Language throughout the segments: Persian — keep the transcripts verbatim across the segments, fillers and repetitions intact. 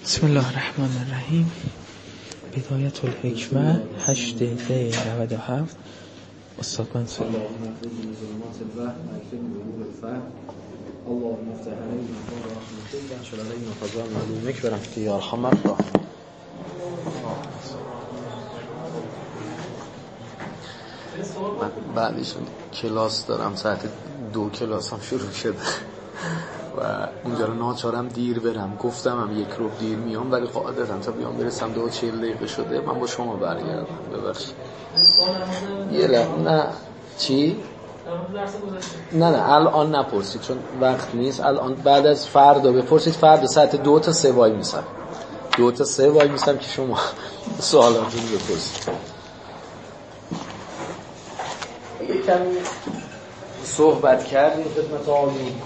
بسم الله الرحمن الرحیم. بدایت الحکمه هشت دقیقه نود و هفت. استاد منصور اللهم اهدنا ظلمات الوهم واكرمنا بنور الفهم اللهم افتح علينا ابواب رحمتك وانشر علينا خزائن علومك برحمتك يا ارحم الراحمين. بعدش کلاس دارم، ساعت دو کلاسم شروع شده و اونجا رو ناچارم دیر برم. گفتم هم یک رو دیر میام، ولی قاعدتاً تا بیام برسم دو و چهل دقیقه شده. من با شما برگردم، ببخشید. یه لحظه. نه چی؟ نه نه الان نپرسید چون وقت نیست. الان بعد از فردا بپرسید. فردا ساعت دو تا سه وای میسم دو تا سه وای میسم که شما سوالاتون بپرسید. یه کمی صحبت کردیم خدمت آقایون.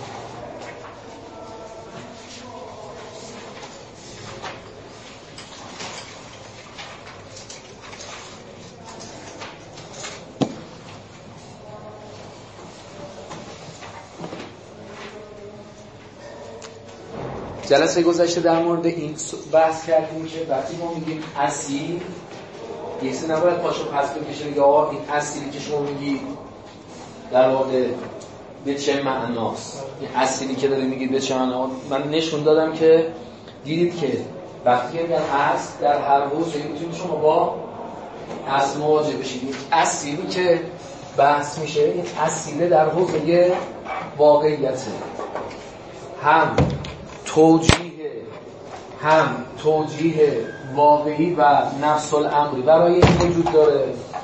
جلسه گذشته در مورد این بحث کردیم که وقتی ما میگیم اصیل، یک سه نباید پاشو پس بکشه بگه آقا این اصیلی که شما میگی در واقع به چه معناست. این اصیلی که داری میگی به چه معناست. من نشون دادم که دیدید که وقتی که میگن اصل در هر حوزه میتونید شما با اصل مواجه بشید. این اصیلی که بحث میشه، این اصیله در حوزه واقعیته، هم توجیه هم توجیه واقعی و نفس الامری برای این وجود داره،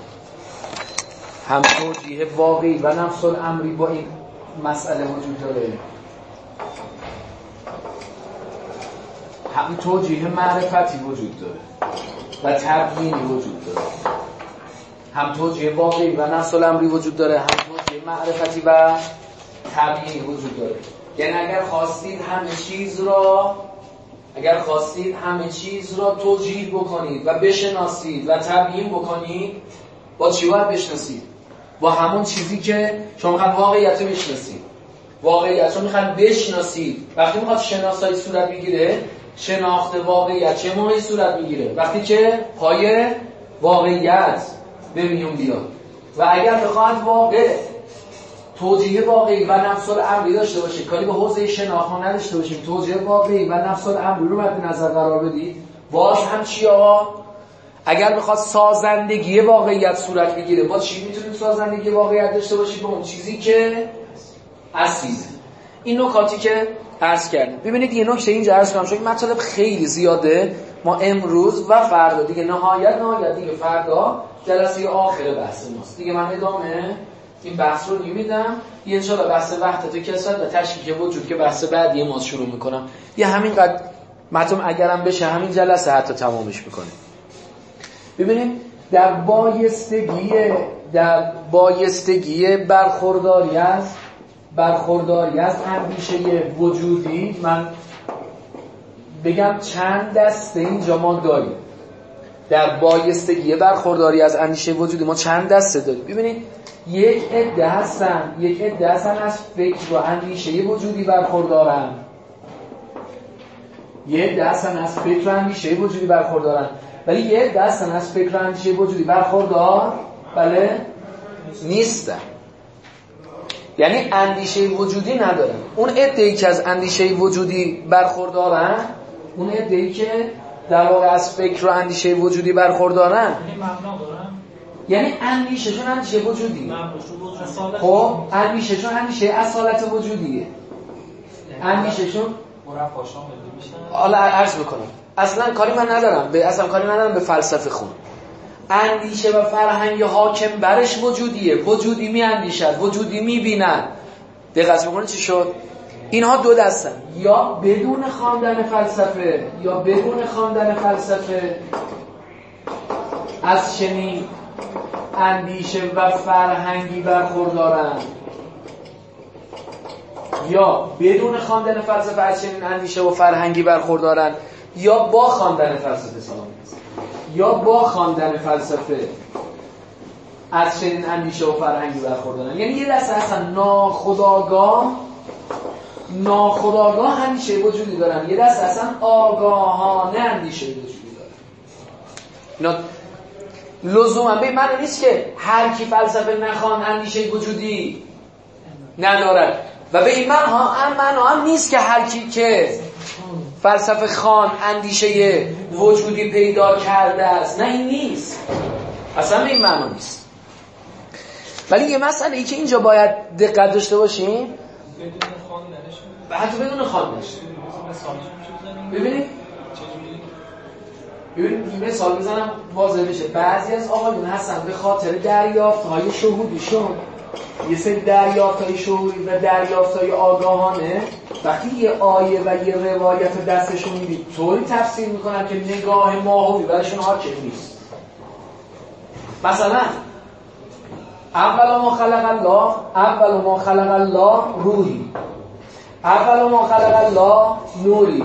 هم توجیه واقعی و نفس الامری با این مسئله وجود داره، هم توجیه معرفتی وجود داره و تبیینی وجود داره، هم توجیه واقعی و نفس الامری وجود داره، هم توجیه معرفتی و تبیینی وجود داره. یعنی اگر خواستید همه چیز را اگر خواستید همه چیز را توجیه بکنید و بشناسید و تبیین بکنید، با چی باید بشناسید؟ با همون چیزی که شما میخواید واقعیت رو بشناسید. واقعیت رو میخواید بشناسید. وقتی میخواد شناسایی صورت بگیره، شناخت واقعیت چه موقعی صورت میگیره؟ وقتی که پای واقعیت به میون بیاد. و اگر بخواید واقع توجیه واقعی و نفس الامری داشته باشید، کاری به حوزه شناخت ما نداشته باشیم، توجیه واقعی و نفس الامری رو مد نظر قرار بدید، باز هم چی آقا؟ اگر بخواد سازندگی واقعیت صورت بگیره، با چی میتونیم سازندگی واقعیت داشته باشیم؟ با اون چیزی که اصیله. این نکاتی که عرض کردیم. ببینید یه نکته اینجا عرض کنم، چون این مطالب خیلی زیاده. ما امروز و فردا دیگه نهایت نهایت دیگه فردا جلسه آخر بحث ماست. دیگه من ادامه این بحث رو نمیدم. یه انشاءالله بحث وحدت و کثرت و تشکیک وجود که بحث بعدی ما شروع میکنم. یه همینقدر متن اگرم بشه همین جلسه حتی تمامش میکنه. ببینید در بایستگی در بایستگی برخورداری از برخورداری از اندیشه وجودی، من بگم چند دسته اینجا ما داریم. در بایستگی برخورداری از اندیشه وجودی ما چند دسته داریم. ببینید یک عده هستن یک عده هستن از فکر و اندیشه وجودی برخوردارن. یک عده هستن از فکر و اندیشه وجودی برخوردارن، ولی یک عده هستن از فکر و اندیشه وجودی برخوردار بله نیستن. یعنی اندیشه وجودی ندارن. اون عده‌ای که از اندیشه وجودی برخوردارن، اون عده‌ای که در واقع از فکر و اندیشه وجودی برخوردارن، یعنی مبنا دارن، یعنی اندیشه‌شون اندیشه وجودی. خب اندیشه‌شون اندیشه اصالت وجودیه. اندیشه‌شون مرفع شامل میشن. حالا عرض بکنم، اصلا کاری من ندارم به اصلا کاری ندارم به فلسفه خون. اندیشه و فرهنگ حاکم برش وجودیه. وجودی می اندیشد، وجودی می بیند. دقت بکنید چی شد؟ اینها دو دستن، یا بدون خواندن فلسفه یا بدون خواندن فلسفه از چنین اندیشه و فرهنگی برخوردارن، یا بدون خواندن فلسفه از چنین اندیشه و فرهنگی برخوردارن، یا با خواندن فلسفه سلام یا با خواندن فلسفه از چنین اندیشه و فرهنگی برخوردارن. یعنی یه دسته اصلا ناخودآگاه ناخودآگاه اندیشه وجودی دارن، یه دست اصلا آگاهانه اندیشه وجودی دارن. اینا لزوما به معنی نیست که هر کی فلسفه نخوان اندیشه وجودی ندارد و به این معنا هم معنا هم نیست که هر کی که فلسفه خوان اندیشه وجودی پیدا کرده است. نه این نیست، اصلا به این معنا نیست. ولی یه مسئله ای که اینجا باید دقت داشته باشیم، بدون خواندنش و حتی بدون خواندنش ببینید ببینید مثال بزنم واضح بشه. بعضی از آقایون هستن به خاطر دریافت‌های شهودیشون، یه سری دریافت‌های شهودی و دریافت‌های آگاهانه، وقتی یه آیه و یه روایت دستشون میدید طوری تفسیر میکنن که نگاه ماهوی برایشون حاکم نیست. مثلا اول ما خلق الله اول ما خلق الله روحی، اول ما خلق الله نوری،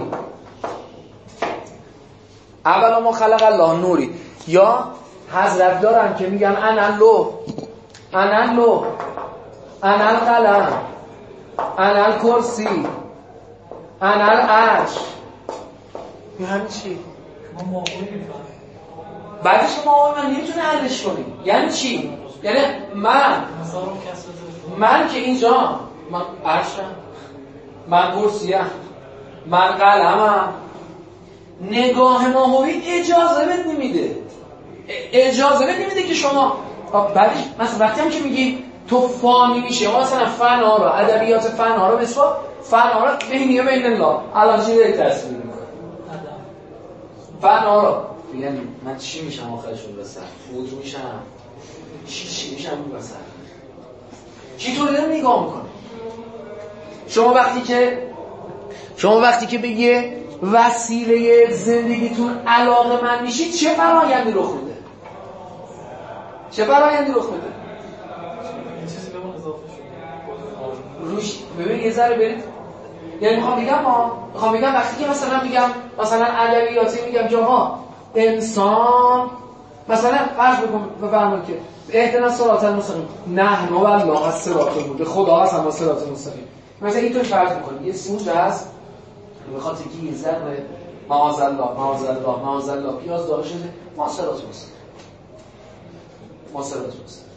اول ما خلق الله نوری. یا حضرت دارن که میگن انا اللوح انا اللوح انا القلم انا الکرسی انا العرش. این همین چی؟ ما موقعی میفهمیم بعدش ما من نمیتونه حلش کنیم. یعنی چی؟ یعنی من من که اینجا من عرشم، من کرسیم، من قلمم، نگاه ماهوی اجازه بهت نمیده، اجازه بهت نمیده که شما بعدش مثلا وقتی هم که میگی تو فانی میشه، مثلا فنا رو ادبیات فنا رو بسوا فنا رو بینی و بین الله الان چی داری تصویر میکنه فنا رو، یعنی من چی میشم آخرش اون وسط؟ فوت میشم؟ چی چی میشم اون وسط؟ چی طوری داری نگاه میکنه؟ شما وقتی که شما وقتی که به یه وسیله زندگیتون علاقه من میشید چه فرایندی رخ میده؟ چه فرایندی رخ میده؟ چیزی به اون اضافه شده روش ببین یه ذره برید. یعنی میخوام بگم ما میخوام بگم وقتی که مثلا میگم مثلا ادبیاتی میگم جاها انسان مثلا فرض بکن بفرمایید که اهدنا الصراط المستقیم نحن والله الصراط المستقیم، خدا هست هم صراط المستقیم. مثلا اینطور فرض میکنیم یه سوژ هست میخواد که یه ذره معاذ الله معاذ الله معاذ الله پیاز داره شده ما صراط المستقیم ما صراط المستقیم.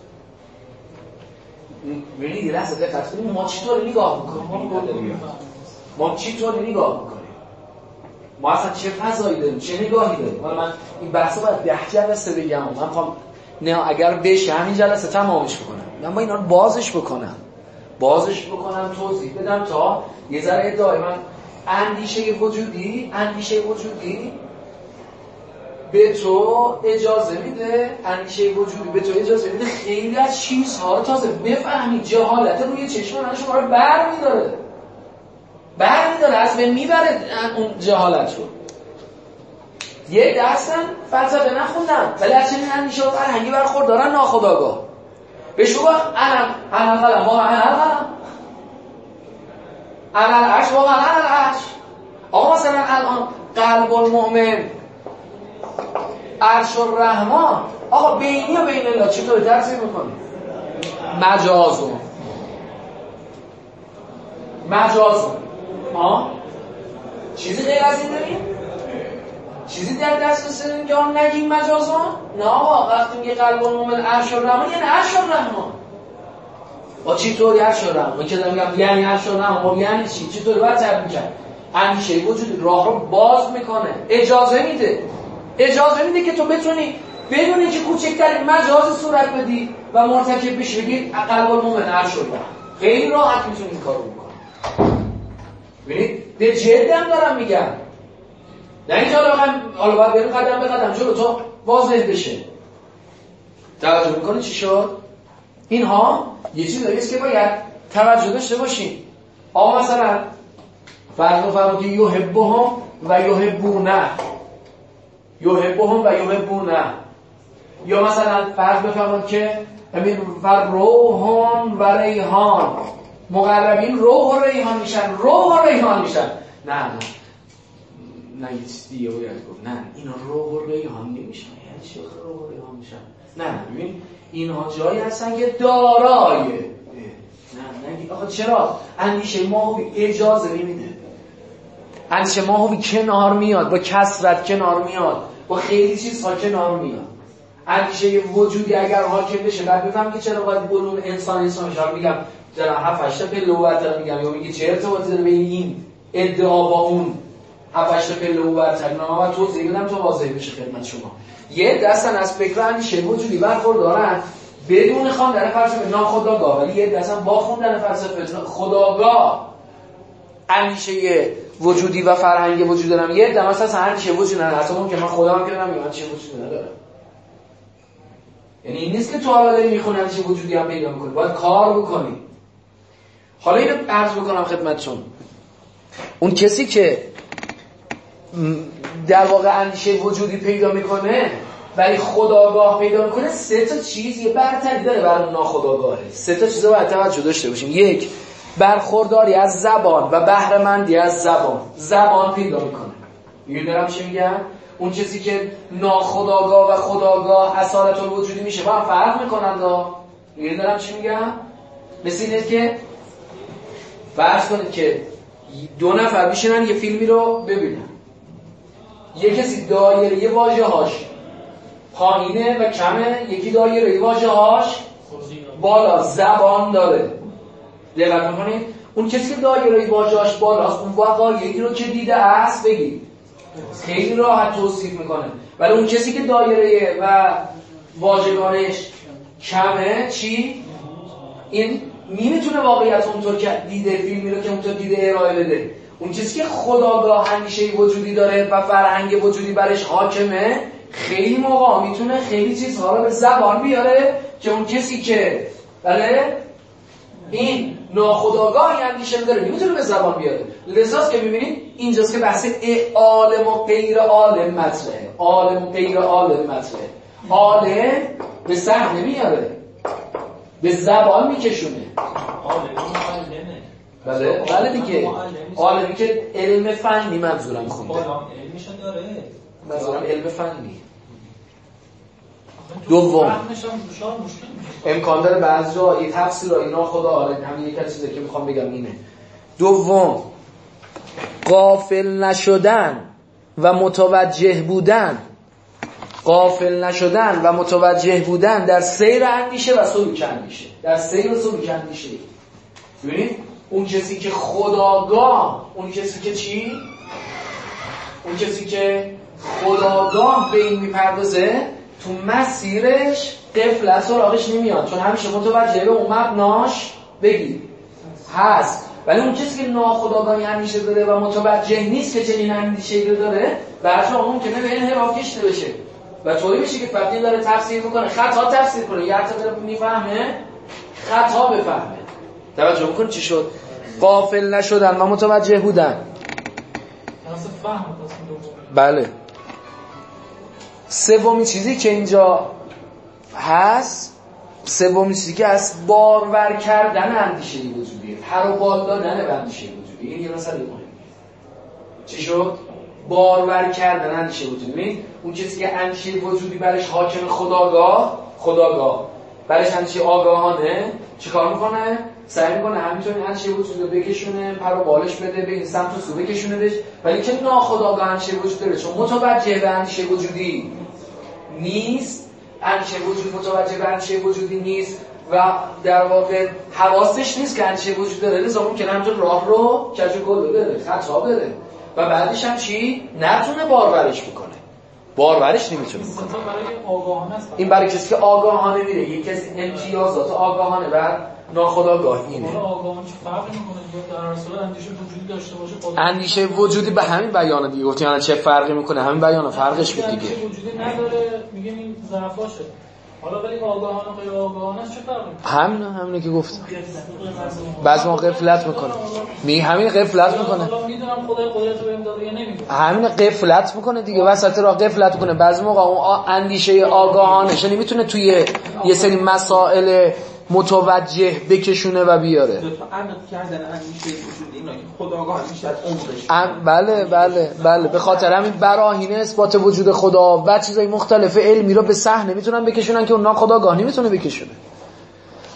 ببینید یه لحظه دقت کنید ما چطور نگاه میکنیم، ما چطور نگاه میکنیم، ما اصلا چه فضایی داریم، چه نگاهی داریم. حالا من این بحثو باید ده جلسه بگم، من میخوام نه اگر بشه همین جلسه تمامش بکنم، من با اینا رو بازش بکنم بازش بکنم توضیح بدم تا یه ذره ادعای من اندیشه وجودی اندیشه وجودی به تو اجازه میده، اندیشه وجودی به تو اجازه میده خیلی از چیزها رو تازه بفهمی. جهالت روی چشم من شما رو بر میداره بر میداره از بین میبره اون جهالت رو. یه درستن فلسفه نخوندن ولی از چنین اندیشه و فرهنگی برخوردارن ناخودآگاه. به شما انا انا قلم واقعا انا قلم انا العرش واقعا انا العرش. آقا مثلا الان قلب المؤمن عرش الرحمن، آقا بینی و بین الله چطور تفسیر میکنی؟ مجازون مجازون ها چیزی غیر از این داریم؟ چیزی در دست داریم که آن نگیم مجازون؟ نه آقا وقتی میگه قلب المؤمن عرش الرحمن یعنی عرش الرحمن. با چطوری عرش الرحمن که دارم میگم یعنی عرش الرحمن خب یعنی چی؟ چطوری باید تعبیر کرد؟ اندیشه وجود راه رو باز میکنه، اجازه میده اجازه میده که تو بتونی بدون اینکه کوچکترین مجاز صورت بدی و مرتکب بشی بگی قلب المؤمن عرش الرحمن. خیلی راحت میتونی این کارو بکنی. ببینید به جدم دارم میگم، نه اینکه حالا بخوایم حالا باید بریم قدم به قدم جلو تا واضح بشه. توجه میکنی چی شد؟ اینها یه چیزایی است که باید توجه داشته باشیم. آقا مثلا فرض بفرمایید که یحبهم و یحبونه یحبهم و یحبونه، یا مثلا فرض بفرمایید که همین فر روحان و ریحان مقربین روح و ریحان میشن روح و ریحان میشن. نه نه نه یه چیز دیگه باید گفت نه اینا روح و ریحان نمیشن. یعنی چی روح و ریحان میشن؟ نه ببین اینها جایی هستن که دارای نه نه آخه چرا اندیشه ماهوی اجازه نمیده؟ اندیشه ماهوی کنار میاد، با کثرت کنار میاد، با خیلی چیزها کنار میاد. اندیشه وجودی اگر حاکم بشه بعد بفهم که چرا باید بلوم انسان انسان میشه. میگم در هفت هشت پله برتر میگم یا میگه چه ارتباطی داره بین این ادعا با اون هفت هشت پله برتر؟ اینا من توضیح بدم تا واضح بشه خدمت شما. یه دستن از فکر اندیشه وجودی برخوردارن بدون خواندن فلسفه ناخودآگاه، ولی یه دستن با خوندن فلسفه خودآگاه اندیشه وجودی و فرهنگ وجود دارم. یه دم اصلا اندیشه وجود ندارم، اصلا اون که من خودم کردم میگم اندیشه وجود ندارم. یعنی این نیست که تو حالا داری میخونی اندیشه وجودی هم پیدا میکنی، باید کار بکنی. حالا اینو عرض بکنم خدمتتون، اون کسی که در واقع اندیشه وجودی پیدا میکنه ولی خودآگاه پیدا میکنه، سه تا چیز یه برتری داره برای ناخودآگاهه. سه تا چیزا باید توجه داشته باشیم. یک، برخورداری از زبان و بهره‌مندی از زبان. زبان پیدا میکنه. میگم دارم چی میگم؟ اون کسی که ناخودآگاه و خودآگاه اصالت الوجودی میشه با هم فرق میکنن. میگم دارم چی میگم؟ مثل اینه که فرض کنید که دو نفر میشینن یه فیلمی رو ببینن. یه کسی دایره واژه‌هاش پایینه و کمه، یکی دایره واژه‌هاش بالا زبان داره. دقت می‌کنید؟ اون کسی که دایره واژه‌اش بالاست اون واقعی رو که دیده است بگید خیلی راحت توصیف میکنه، ولی اون کسی که دایره و واژگانش کمه چی؟ این نمیتونه واقعیت اونطور که دیده فیلمی رو که اونطور دیده ارائه بده. اون کسی که خودآگاه اندیشه وجودی داره و فرهنگ وجودی برش حاکمه خیلی موقع میتونه خیلی چیزها رو به زبان بیاره که اون کسی که بله این ناخودآگاه اندیشه داره نمیتونه به زبان بیاره. لذاست که میبینید اینجاست که بحث عالم و غیر عالم مطرحه. عالم و غیر عالم مطرحه. عالم به صحنه میاره، به زبان میکشونه. بله بله دیگه عالمی که علم فنی منظورم خونده. علمشو داره. منظورم علم فنی. دوم امکان داره بعضی جا این تفسیر را اینا خدا عالم همین یک چیزی که میخوام بگم اینه. دوم غافل نشدن و متوجه بودن. غافل نشدن و متوجه بودن در سیر اندیشه و سلوک اندیشه. در سیر و سلوک اندیشه. ببینید اون کسی که خودآگاه، اون کسی که چی؟ اون کسی که خودآگاه به این میپردازه تو مسیرش غفلت سراغش نمیاد، چون همیشه متوجه به اون مبناش بگید هست. ولی اون کسی که ناخودآگاهی اندیشه داره و متوجه نیست که چنین اندیشه‌ای رو داره، بعضی وقتا ممکنه به انحراف کشیده بشه و طوری میشه که فقط داره تفسیر میکنه، خطا تفسیر کنه، یا حتی داره میفهمه خطا بفهمه. توجه میکنید چی شد؟ غافل نشدن و متوجه بودن. بله. سومین چیزی که اینجا هست، سومین چیزی که هست بارور کردن اندیشه وجودی، پر و بال دادن به اندیشه وجودی. این یه مسئله مهمه. چی شد؟ بارور کردن اندیشه وجودی. ببین اون کسی که اندیشه وجودی برش حاکم خودآگاه، خودآگاه برش اندیشه آگاهانه، چیکار میکنه؟ سعی میکنه همینطور این اندیشه وجودی رو بکشونه، پر و بالش بده به این سمت و سو بکشونهش، ولی که ناخودآگاه اندیشه وجود داره، چون متوجه به اندیشه وجودی نیست. اندیشه وجود متوجه به اندیشه وجودی نیست و در واقع حواسش نیست که اندیشه وجود داره، لذا ممکنه همینطور راه رو کج و گل بره، خطا بره و بعدش هم چی؟ نتونه بارورش بکنه. بارورش نمیتونه بکنه. این برای کسی که آگاهانه میره. یکی از امتیازات آگاهانه و ناخودآگاه اینه. آگاهانه چه فرقی میکنه؟ در اصل اندیشه وجودی داشته باشه. اندیشه وجودی به همین بیانه دیگه گفتیم الان چه فرقی میکنه؟ همین بیانه فرقش بود دیگه. اندیشه وجودی نداره میگیم این ضعفاشه. حالا ولی آگاهانه و غیر آگاهانه چه فرقی میکنه؟ همین همینه که گفتم. بعضی موقع غفلت میکنه. می همین غفلت میکنه. حالا میدونم خدای قدرت رو بهم داده یا نمیدونم. همین غفلت میکنه دیگه، وسط راه غفلت میکنه. بعضی موقع اون اندیشه آگاهانه نمیتونه توی یه سری مسائل متوجه بکشونه و بیاره. دو تا عمق کردن اندیشه وجودی اینا که خودآگاه میشه عمقش. بله بله بله به خاطر همین براهین اثبات وجود خدا و چیزای مختلف علمی رو به صحنه میتونن بکشونن که اون ناخودآگاه نمیتونه بکشونه.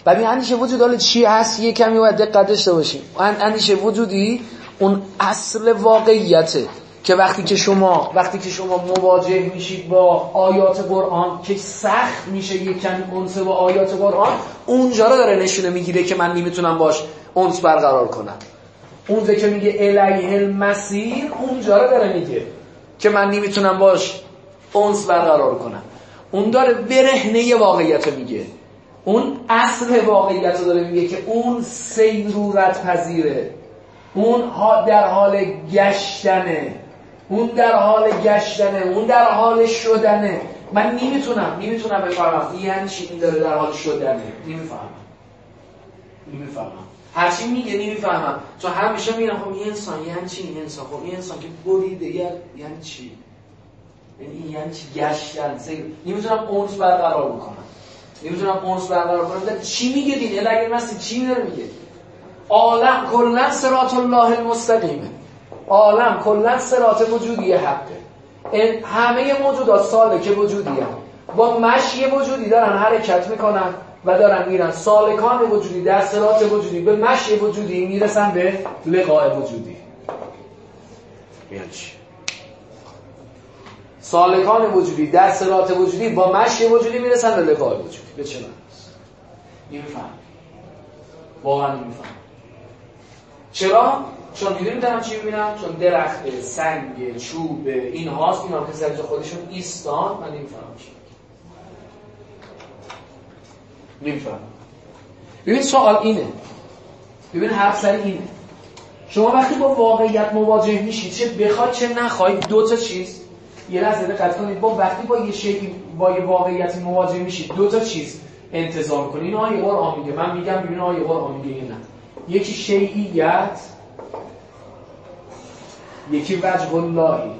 ببین اندیشه وجود حالا چی هست یه کمی باید دقت داشته باشیم. اندیشه وجودی اون اصل واقعیته که وقتی که شما وقتی که شما مواجه میشید با آیات قرآن که سخت میشه یک کمی انس با آیات قرآن، اونجا رو داره نشونه میگیره که من نمیتونم باش انس برقرار کنم. اونجا که میگه الیه المسیر، اونجا رو داره میگه که من نمیتونم باش انس برقرار کنم. اون داره برهنه واقعیت رو میگه، اون اصل واقعیت رو داره میگه که اون سیرورت پذیره، اون در حال گشتنه، اون در حال گشتنه، اون در حال شدنه. من نمیتونم نمیتونم بفهمم یعنی چی این داره در حال شدنه، نمیفهمم نمیفهمم هرچی میگه نمیفهمم، چون همیشه میگم خب این انسان یعنی چی، این انسان خب این انسان که بریده یعنی چی، یعنی یعنی چی گشتن سیر. نمیتونم اونس برقرار بکنم نمیتونم اونس برقرار کنم. چی میگه دین اگر مثلا چی داره میگه؟ عالم کلا صراط الله المستقیمه، عالم کلا صراط وجودی حقه. این همه موجودات سالک وجودی هم با مشی وجودی دارن حرکت میکنن و دارن میرن. سالکان وجودی در صراط وجودی به مشی وجودی میرسن به لقاء وجودی. یعنی چی؟ سالکان وجودی در صراط وجودی با مشی وجودی میرسن به لقاء وجودی. به چه معنی؟ نمیفهم. واقعا نمیفهم. چرا؟ چون میدونیم دارم چی میبینم؟ چون درخت، سنگ، چوب، این هاست، این ها که سر خودشون ایستان. من نمیفهمم چی نمیفهمم. ببین سوال اینه، ببین حرف سر اینه، شما وقتی با واقعیت مواجه میشید چه بخواد چه نخواید دو تا چیز، یه لحظه دقت کنید، با وقتی با یه شیء با یه واقعیتی مواجه میشید دو تا چیز انتظار کنید. این آیه قرآن میگه، من میگم ببین آیه قرآن میگه نه. یکی شیعیت، یکی وجه اللهی.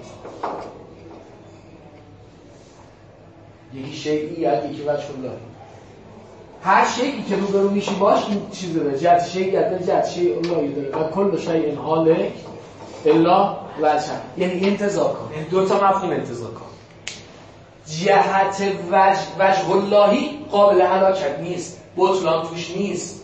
یکی شیعیت، یکی وجه اللهی. هر شیعی که روبرو میشی باش این چیز داره، جهت شیعیت داره، جهت شیع اللهی داره. و کل شیء هالک الا وجهه. یعنی انتظار کن، این دو تا مفهوم انتظار کن. جهت وجه وجه اللهی قابل هلاکت نیست، بطلان توش نیست،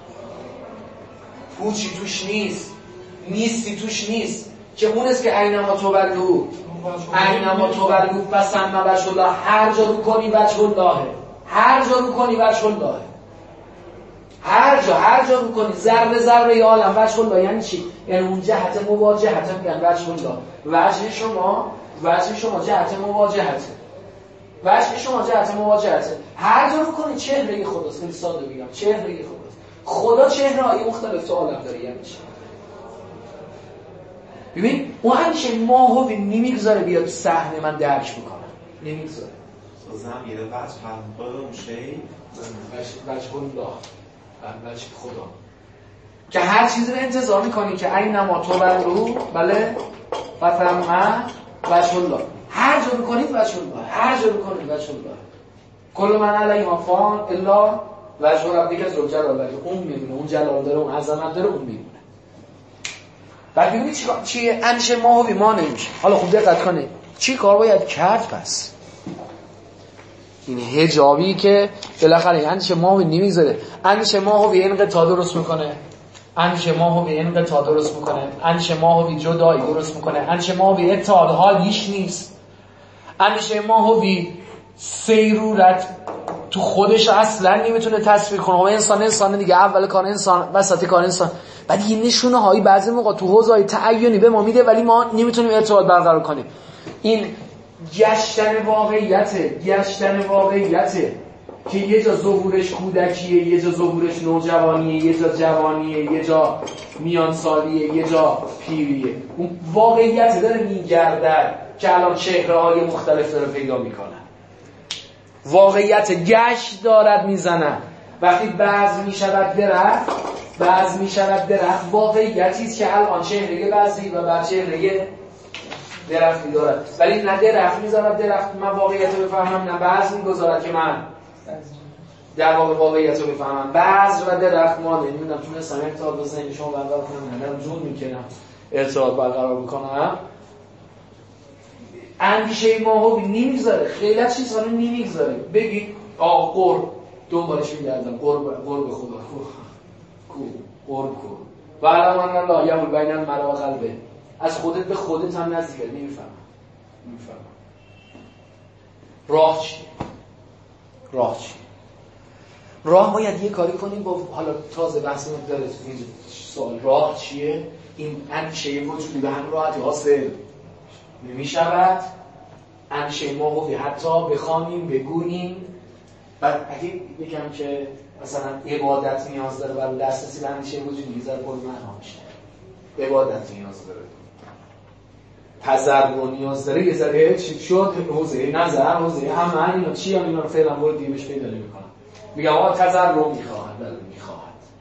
پوچی توش نیست، نیستی توش نیست، که اون است که اینما تولو اینما تولو فثم وجه الله. هر جا رو کنی وجه اللهه، هر جا رو کنی وجه اللهه، هر جا هر جا رو کنی ذره ذره عالم وجه الله. یعنی چی؟ یعنی اون جهت مواجهت میگن وجه الله. وجه شما وجه شما جهت مواجهته، وجه شما جهت مواجهته. هر جا رو کنی چهره خداست. خیلی ساده بگم چهره خداست. خدا چهره‌های مختلف تو عالم داره. یعنی چی؟ ببین اون همیشه ماهو نمیگذاره بیاد صحنه من درک میکنم، نمیگذاره. زمیر وجه هم اون شی وجه الله، وجه خدا، که هر چیزی رو انتظار میکنی که اینما تولو بله فثم وجه الله. هر جا رو کنید وجه الله، هر جا رو کنید وجه الله. کل من علیها فان الا وجه ربک ذو الجلال. اون میدونه، اون جلال داره، اون عظمت داره، اون میدونه. بعد ببینید چی چیه اندیشه ماهوی ما نمیشه. حالا خوب دقت کنید چی کار باید کرد پس؟ این حجابی که بالاخره اندیشه ماهوی نمیذاره. اندیشه ماهوی انقطاع درست میکنه، اندیشه ماهوی انقطاع درست میکنه، اندیشه ماهوی جدایی درست میکنه، اندیشه ماهوی اتحاد حال هیچ نیست. اندیشه ماهوی سیرورت تو خودش اصلا نمیتونه تصویر کنه. و انسان انسان دیگه، اول کار انسان، وسط کار انسان. بعد یه نشونه هایی بعضی موقع تو حوزه‌های تعینی به ما میده ولی ما نمیتونیم ارتباط برقرار کنیم. این گشتن واقعیته، گشتن واقعیته که یه جا ظهورش کودکیه، یه جا ظهورش نوجوانیه، یه جا جوانیه، یه جا میانسالیه، یه جا پیریه. اون واقعیت داره میگردد که الان چهره‌های مختلف داره پیدا میکنه. واقعیت گشت دارد میزنه. وقتی بعض میشود درخت، بعض میشود درخت، واقعیتی است که الان چهره بعضی و بعد چهره درخت می‌دارد. ولی نه درخت میذارد درخت من واقعیت رو بفهمم، نه بعض میگذارد که من در واقع واقعیت رو بفهمم. بعض و درخت ما نمیدونم تونستم ارتباط با ذهن شما برقرار کنم، ندارم جون میکنم ارتباط برقرار بکنم. اندیشه ماهوی نمیگذاره، خیلی چیزا رو نمیگذاره. بگید آقا قرب دنبالش میگردم قرب قرب خدا کو کو قرب کو و علم ان الله یحول بین المرء و قلبه. از خودت به خودت هم نزدیکه. نمیفهمم نمیفهمم راه چیه؟ راه چیه؟ راه باید یه کاری کنیم با حالا تازه بحث ما داره این سوال راه چیه؟ این اندیشه وجودی به همین راحتی حاصل نمی‌شود. اندیشه موقوفی حتی بخوانیم بگوییم. بعد اگه بگم که مثلا عبادت نیاز داره برای دسترسی به اندیشه وجودی یه ذره پرمعنا میشه. عبادت نیاز داره، تذرع نیاز داره، یه ذره چی شد حوزه نظر حوزه همه اینا چی هم اینا رو فعلا وارد دیمش پیدا نمی‌کنم. میگم آقا تذرع می‌خواهد بله می‌خواهد.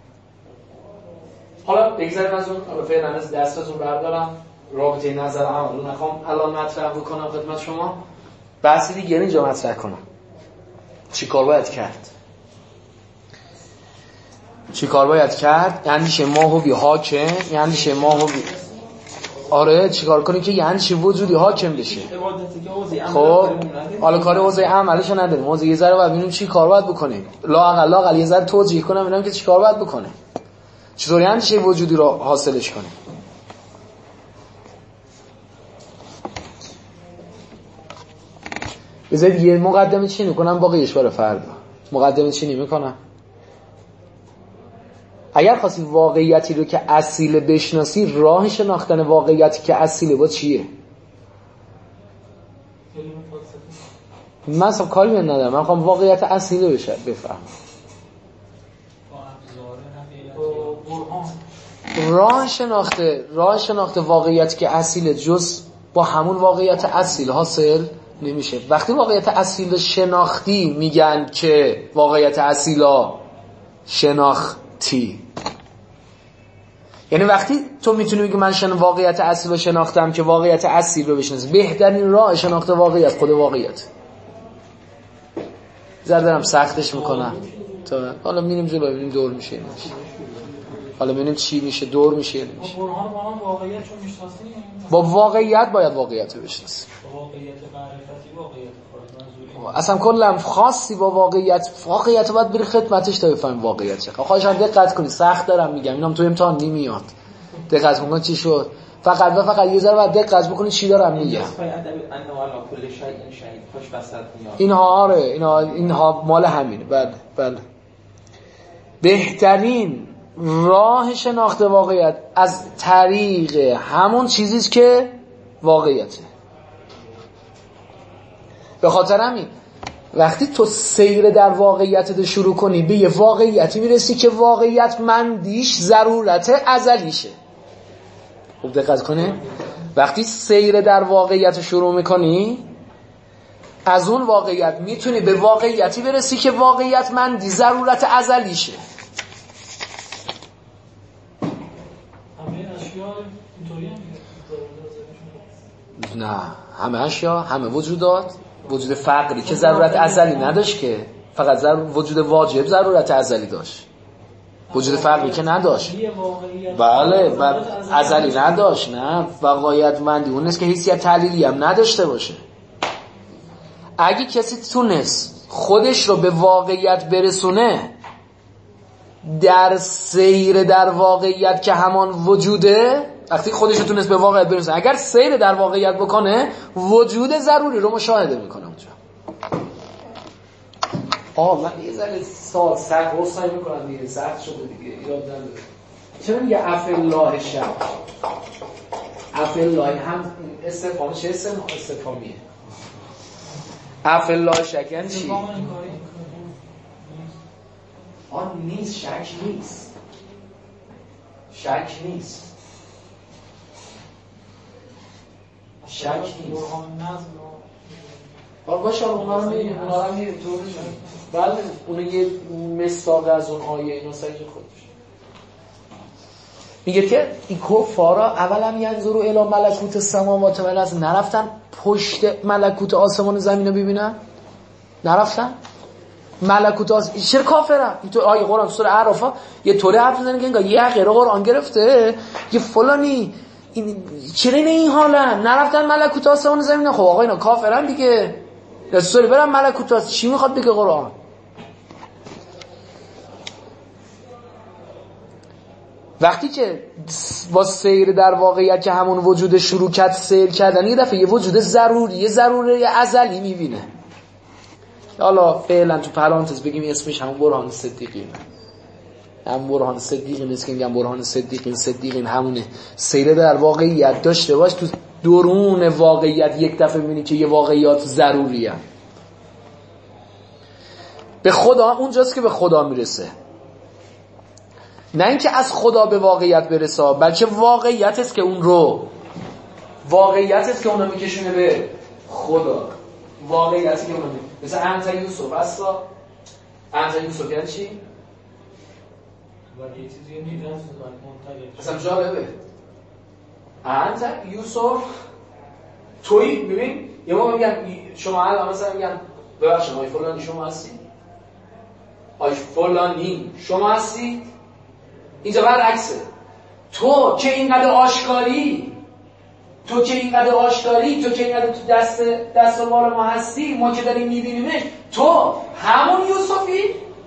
حالا بگذاریم از اون، حالا فعلا از دست از اون بردارم، رابطه نظر عمل رو نخوام الان مطرح بکنم خدمت شما. بحث دیگه اینجا مطرح کنم. چی کار باید کرد؟ چی کار باید کرد؟ اندیشه ماهوی حاکم، اندیشه ماهوی آره چی کار کنیم که یه اندیشه وجودی حاکم بشه. خب حالا کار حوزه عملش رو نداریم، حوزه یه ذره باید ببینیم چی کار باید بکنیم. لااقل لااقل یه ذره توجیه کنم ببینم که چی کار باید بکنه. چطوری اندیشه وجودی رو حاصلش کنیم. بذارید یه مقدمه چی میکنم باقیش برای فردا. مقدمه چی نمیکنم. اگر خواستی واقعیتی رو که اصیل بشناسی، راه شناختن واقعیتی که اصیله با چیه؟ من اصلا کاری من ندارم، من خواهم واقعیت اصیله بشه بفهم. راه شناخته راه شناخته واقعیتی که اصیله جز با همون واقعیت اصیل حاصل نمیشه. وقتی واقعیت اصیل شناختی میگن که واقعیت اصیلا شناختی، یعنی وقتی تو میتونی بگی من شن واقعیت اصیل رو شناختم که واقعیت اصیل رو بشناسی. بهترین راه شناخت واقعیت خود واقعیت. زردرم سختش میکنم تا حالا میریم جلو ببینیم دور میشه این میشه. حالا ببینیم چی میشه دور میشه یا نمیشه. با برهان با من واقعیت رو میشناسیم. با واقعیت باید واقعیت رو بشناسی. واقعیت معرفتی واقعیت خارج. اصلا کلا خاصی با واقعیت واقعیت رو باید بری خدمتش تا بفهمی واقعیت چه. خواهشاً دقت کنی، سخت دارم میگم، اینم تو امتحان نمیاد. دقت کن چی شد. فقط و فقط یه ذره باید دقت بکنی چی دارم میگم. اینها آره اینها اینها مال همینه. بله بله. بهترین راه شناخت واقعیت از طریق همون چیزیست که واقعیته. به خاطر همین وقتی تو سیر در واقعیت رو شروع کنی به یه واقعیتی میرسی که واقعیت مندیش ضرورت ازلیشه. خوب دقت کنه. وقتی سیر در واقعیت شروع میکنی از اون واقعیت میتونی به واقعیتی برسی که واقعیت مندی ضرورت ازلیشه. نه همه اشیا همه وجودات وجود فقری که ضرورت ازلی نداشت که، فقط ضرور وجود واجب ضرورت ازلی داشت. وجود فقری که نداشت. بله بعد ازلی نداشت. نه واقعیت مندی اون نیست که حیثیت تعلیلی هم نداشته باشه. اگه کسی تونست خودش رو به واقعیت برسونه در سیر در واقعیت که همان وجوده، وقتی خودش رو تونست به واقعیت برسونه، اگر سیر در واقعیت بکنه وجود ضروری رو مشاهده میکنه اونجا. آه من یه ذره سال سخت وصای میکنم دیگه، سخت شده دیگه ایراد نداره. چرا میگه افالله شک؟ افالله هم استفهامی چه استفهامیه؟ افالله شک یعنی چی؟ آن نیست، شک نیست، شک نیست، شک نیست. آره باشه اونا رو میگیم، اونا رو میگیم تو بله اون یه مصداق از اون آیه اینا سعی خودش میگه که این کفارا اولا ینظروا الی ملکوت السماوات و الارض، نرفتن پشت ملکوت آسمان و زمین رو ببینن، نرفتن ملکوت آسمان. چرا کافرن؟ این تو آیه قرآن سوره اعراف یه طوری حرف میزنه که انگار یه غیر قرآن گرفته یه فلانی این چرا این این حالا نرفتن ملکوت آسمان و زمین؟ خب آقا اینا کافرن دیگه، رسول برن ملکوت آسمان چی میخواد بگه قرآن؟ وقتی که با سیر در واقعیت که همون وجود شروع کرد سیر کردن، یه دفعه یه وجود ضروری، یه ضروری ازلی میبینه. حالا فعلا تو پرانتز بگیم اسمش همون برهان صدیقین. هم برهان صدیقین نیست که میگم برهان صدیقین، صدیقین همونه. سیر در واقعیت داشته باش، تو درون واقعیت یک دفعه میبینی که یه واقعیات ضروریه. به خدا اونجاست که به خدا میرسه، نه اینکه از خدا به واقعیت برسه، بلکه واقعیت است که اون رو واقعیت است که اون رو میکشونه به خدا. واقعیتی که اون رو می... مثل انت یوسف اصلا انت یوسف یعنی چی؟ ولی یه چیزی دیدن اصلا جالبه. انت یوسف توی ببین یه موقع میگن شما الان مثلا میگن ببخشید آی فلانی شما هستی؟ آی فلانی شما هستی؟ اینجا برعکسه. تو که اینقدر آشکاری تو که اینقدر آشکاری تو که اینقدر تو دست دست و بال ما هستی، ما که داریم میبینیمش، تو همون یوسفی؟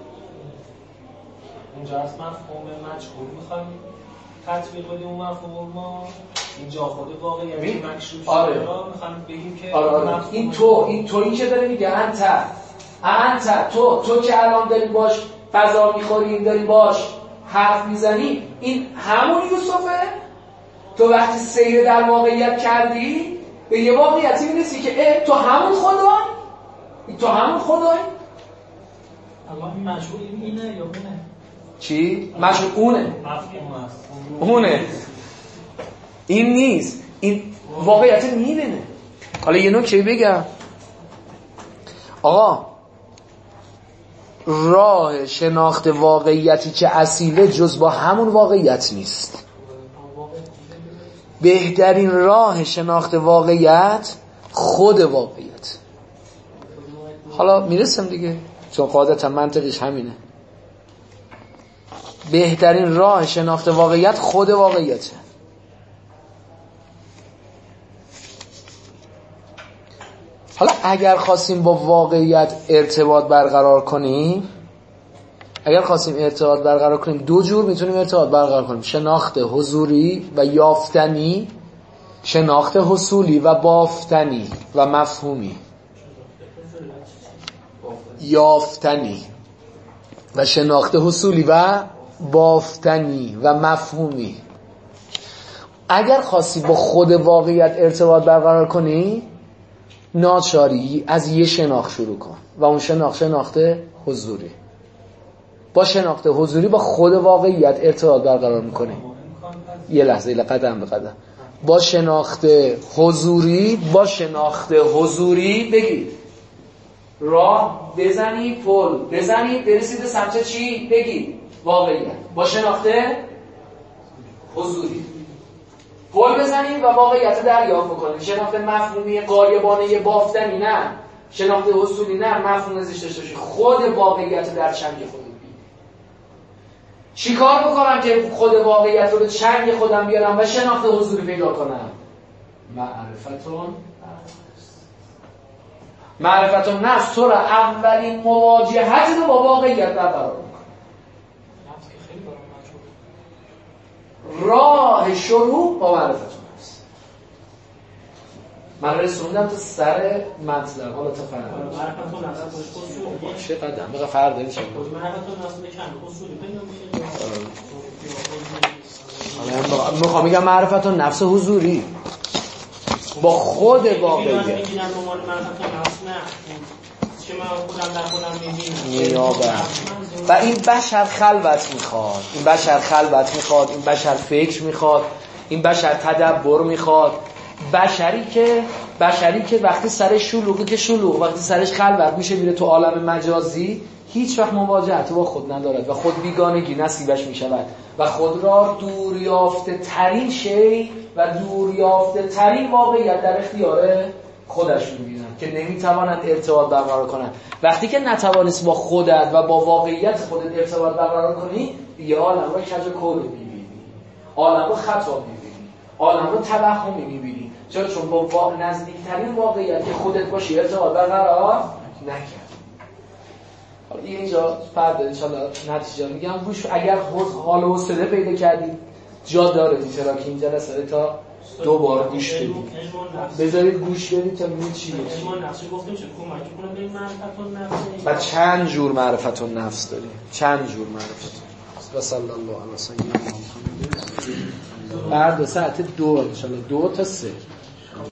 اینجا از مفهوم مجهول میخوایم تطبیق بدیم اون مفهوم ما، اینجا خود واقعیت مکشوف آره. شده را میخوایم بگیم که آره آره. این تو این تویی که داره میگه انت انت تو تو که الان داری باش غذا میخوری، داری باش حرف میزنی، این همون یوسفه؟ تو وقتی سیر در واقعیت کردی به یه واقعیتی میرسی که اه تو همون خدای؟ تو همون خدای؟ اما این مجهول اینه یا اونه؟ چی؟ مجهول اونه مفهوم هست اونه این نیست، این واقعیت میبینه. حالا یه نکته بگم آقا، راه شناخت واقعیتی که اصیله جز با همون واقعیت نیست. بهترین راه شناخت واقعیت خود واقعیت. حالا میرسم دیگه، چون قاعدتا منطقیش همینه. بهترین راه شناخت واقعیت خود واقعیته. حالا اگر خواستیم با واقعیت ارتباط برقرار کنیم اگر خواستیم ارتباط برقرار کنیم دو جور میتونیم ارتباط برقرار کنیم: شناخت حضوری و یافتنی، شناخت حصولی و بافتنی و مفهومی. یافتنی و شناخت حصولی و بافتنی و مفهومی. اگر خواستی با خود واقعیت ارتباط برقرار کنی، ناچاری از یه شناخت شروع کن و اون شناخت شناخت حضوری. با شناخت حضوری با خود واقعیت ارتباط برقرار میکنی. یه لحظه ایله قدم به قدم. با شناخت حضوری با شناخت حضوری بگید راه بزنی، پل بزنی، برسید به سمت چی؟ بگید واقعیت. با شناخت حضوری پل بزنید و واقعیت دریافت بکنید. شناخت مفهومی غایبانه بافتنی نه، شناخت حصولی نه، مفهوم ازش داشته باشی. خود واقعیت در چنگ خودت بگیر. چی کار بکنم که خود واقعیت رو به چنگ خودم بیارم و شناخت حضوری پیدا کنم؟ معرفتون معرفتون نفس تو را اولین مواجهت رو با واقعیت برقرار میکنه. راه شروع با معرفتون نفس. من رسوندم تو سر مطلب. حالا تا فرق معرفتون نفس چه قدم بقى فرق داریم چه معرفتون نفس بکن اصولی پیدا میشه. حالا میخوام میگم معرفتون نفس حضوری با خود واقعیت میگم دنبال معرفتون نفس نه چه من خودم در خودم میبینم و این بشر خلوت میخواد، این بشر خلوت میخواد، این بشر فکر میخواد، این بشر تدبر میخواد. بشری که بشری که وقتی سرش شلوغی که شلوغ، وقتی سرش خلوت میشه میره تو عالم مجازی، هیچ وقت مواجهت با خود ندارد و خود بیگانگی نصیبش میشود و خود را دور یافته ترین شی و دور یافته ترین واقعیت در اختیار خودش می‌بینند که نمی‌توانند ارتباط برقرار کنند. وقتی که نتوانست با خودت و با واقعیت خودت ارتباط برقرار کنی، دیگه عالم رو کج و کول می‌بینی، عالم رو خطا می‌بینی، عالم رو توهمی می‌بینی. چرا؟ چون با وا... نزدیکترین واقعیت که خودت باشی ارتباط برقرار نکرد. دیگه اینجا فردا انشالله نتیجه میگم. گوش اگر حال و حوصله پیدا کردید جا داره چرا که این جلسه تا دو بار گوش بدید، بذارید گوش بدید تا ببینید چی میشه. ما نقشه گفتیم چه کمکی کنه به معرفت النفس. و چند جور معرفت النفس داریم، چند جور معرفت. و صلی الله علی سیدنا محمد. بعد ساعت دو ان شاء الله دو تا سه